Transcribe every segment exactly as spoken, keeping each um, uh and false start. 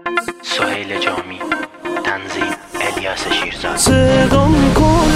سهیل جامی، تنظیم الیاس شیرزاد. صدام کن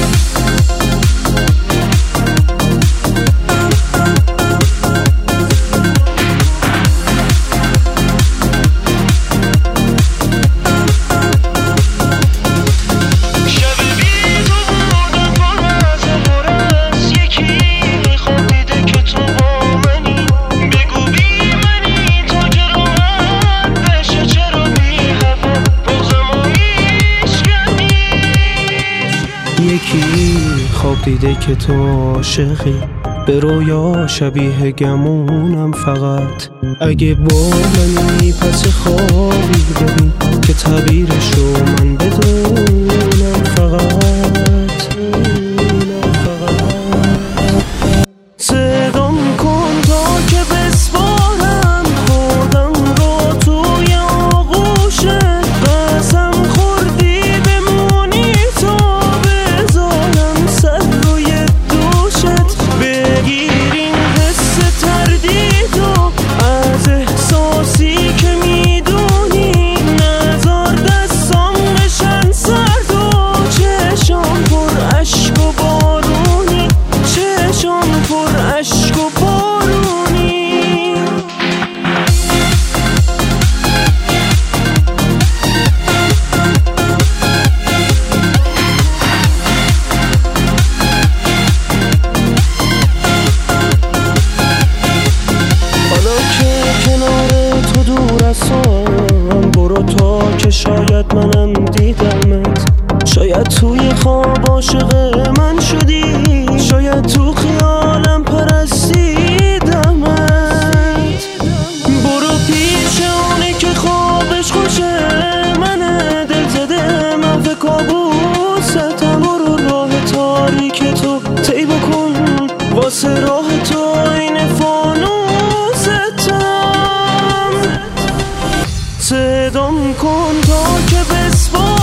یکی خواب دیده که تو عاشقی، به رویا شبیه گمونم فقط. اگه با منی پس خوابی ببین که تعبیرشو من بدونم فقط. صدام کن تا که بسپارم خودم رو توی آغوشت. قسم خوردی بمونی تا بذارم سر روی دوشت. بگیر این حس تردیدو از احساسی که میدونی، نذار دستام بشن سرد و چشام پر عشق و بارونی، چشام پر عشق و بارونی. حالا که کنار تو دور هستم، برو تا که شاید منم دیدمت. شاید توی خواب عاشق من شدی، شاید تو خیالم پرستیدمت. برو پیش اونی که خوابش خوشه منه، دل زده محو کابوستم. برو راه تاریک تو طی بکن، واسه راه تو این فانوستم. صدام کن تا که بسپار